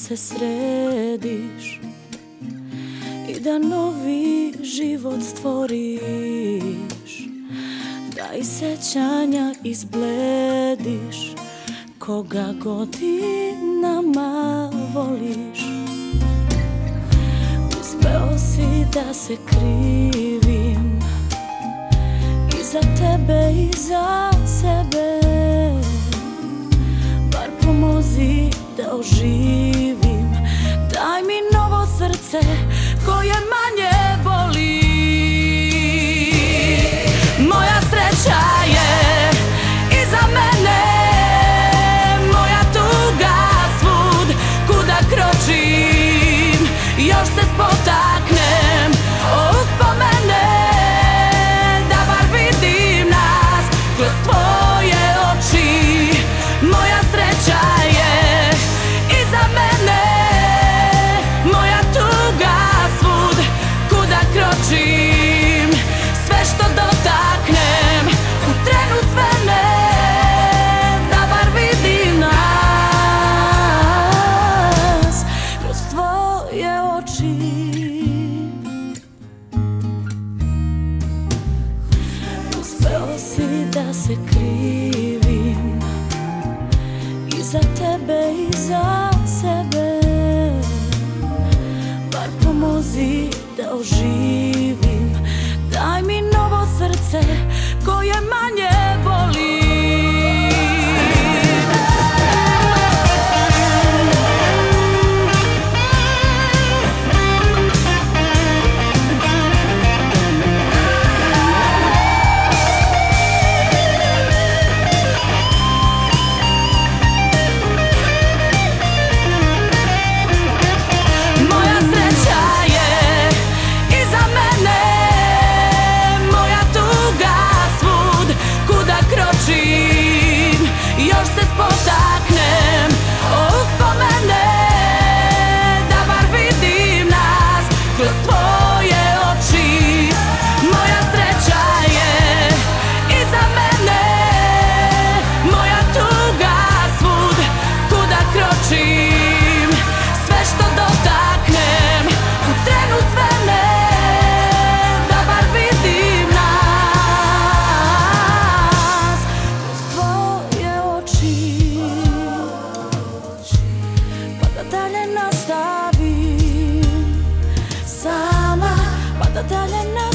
se središ i da novi život stvoriš, da iz sećanja izblediš koga godinama voliš. Uspeo si da se krivim i za tebe i za sebe, bar pomozi da oživim. Daj mi novo srce koje manje boli. Moja sreća je iza mene, moja tuga svud kuda kročim. Još se spotaknem o uspomene, da bar vidim nas kroz tvoje oči. Moja sreća je iza mene, moja tuga svud kuda kročim. Sve što dotaknem u trenu svene, da bar vidim nas kroz tvoje oči. Uspeo si da se krivim i za tebe i za sebe, bar pomozi da oživim. Daj mi novo srce koje manje boli. Još se spotaknem o uspomene, da bar vidim nas kroz tvoje oči. Moja sreća je iza mene, moja tuga svud kuda kročim. Sve što dotaknem u trenu svene, da bar vidim nas kroz tvoje oči. Pa da dalje nastavim sama, pa da dalje nastavim